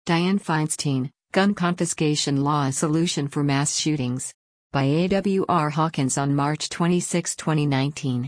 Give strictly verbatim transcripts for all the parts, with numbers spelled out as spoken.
Dianne Feinstein, Gun Confiscation Law: A Solution for Mass Shootings. By A W R Hawkins on March twenty-sixth, twenty nineteen.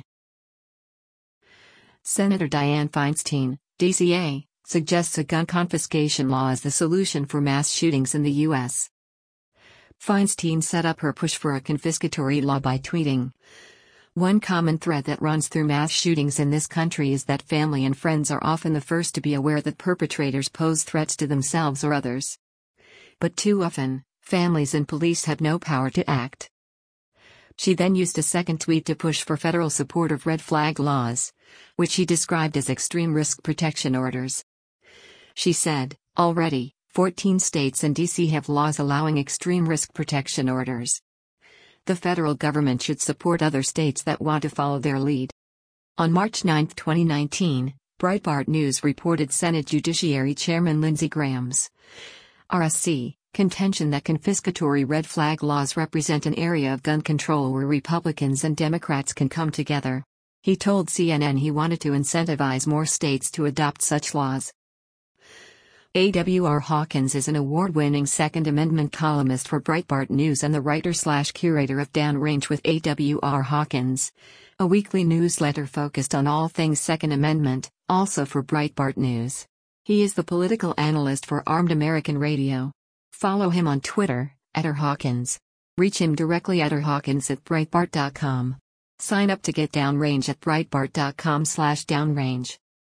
Senator Dianne Feinstein, D C A, suggests a gun confiscation law as the solution for mass shootings in the U S Feinstein set up her push for a confiscatory law by tweeting, "One common thread that runs through mass shootings in this country is that family and friends are often the first to be aware that perpetrators pose threats to themselves or others. But too often, families and police have no power to act." She then used a second tweet to push for federal support of red flag laws, which she described as extreme risk protection orders. She said, "Already, fourteen states and D C have laws allowing extreme risk protection orders. The federal government should support other states that want to follow their lead." On March ninth, twenty nineteen, Breitbart News reported Senate Judiciary Chairman Lindsey Graham's R S C contention that confiscatory red flag laws represent an area of gun control where Republicans and Democrats can come together. He told C N N he wanted to incentivize more states to adopt such laws. A W R Hawkins is an award-winning Second Amendment columnist for Breitbart News and the writer-slash-curator of Downrange with A W R Hawkins, a weekly newsletter focused on all things Second Amendment, also for Breitbart News. He is the political analyst for Armed American Radio. Follow him on Twitter, at R Hawkins. Reach him directly at r hawkins at breitbart dot com. Sign up to get Downrange at breitbart dot com slash downrange.